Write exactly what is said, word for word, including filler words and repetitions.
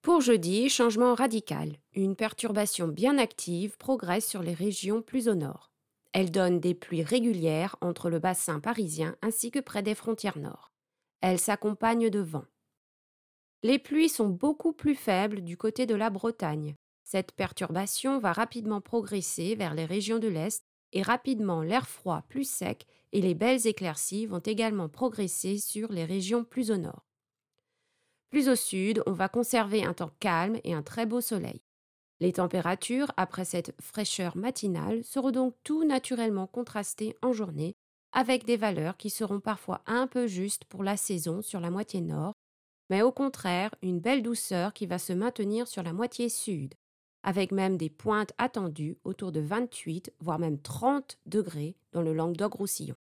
Pour jeudi, changement radical. Une perturbation bien active progresse sur les régions plus au nord. Elle donne des pluies régulières entre le bassin parisien ainsi que près des frontières nord. Elle s'accompagne de vent. Les pluies sont beaucoup plus faibles du côté de la Bretagne. Cette perturbation va rapidement progresser vers les régions de l'Est et rapidement l'air froid plus sec et les belles éclaircies vont également progresser sur les régions plus au nord. Plus au sud, on va conserver un temps calme et un très beau soleil. Les températures, après cette fraîcheur matinale, seront donc tout naturellement contrastées en journée, avec des valeurs qui seront parfois un peu justes pour la saison sur la moitié nord, mais au contraire, une belle douceur qui va se maintenir sur la moitié sud, avec même des pointes attendues autour de vingt-huit, voire même trente degrés dans le Languedoc-Roussillon.